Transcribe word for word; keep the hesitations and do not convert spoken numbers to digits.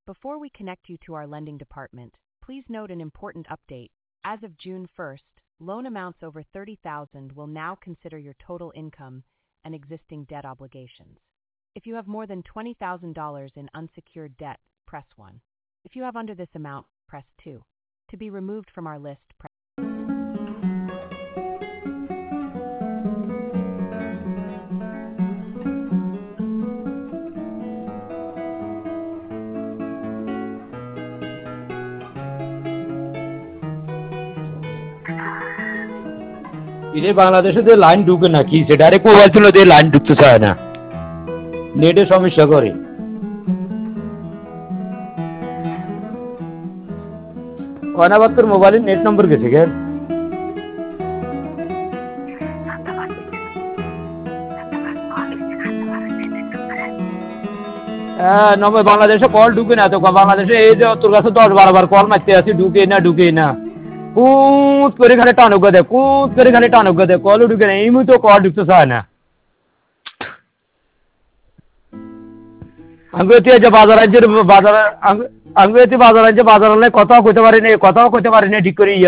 Before we connect you to our lending department, please note an important update. As of June first, loan amounts over thirty thousand dollars will now consider your total income and existing debt obligations. If you have more than twenty thousand dollars in unsecured debt, press one. If you have under this amount, press two. To be removed from our list, press इधर बांग्लादेशে যে line ঢুকে না কি সে direct mobile ছিল যে line ঢুকতে চায় না নেটের সমস্যা করে অনাবাত্তর মোবাইলের নেট নম্বর গেছে কেন হ্যাঁ নম্বর বাংলাদেশে কল ঢুকে না তো বাংলাদেশে এই যে তোর কাছে দশ বারো বার কল মারতে আসি ঢুকে না ঢুকে না কুত করে খালি টানুক দে কুত করে খালি টানুক দে কল ঢুকে না এই মুহূর্তে কল ঢুকতে চায় না আমি এতে যে বাজার আছে বাজার আমি এতে বাজার আছে বাজার কথাও কইতে পারি না কথাও কইতে পারি না ঠিক করে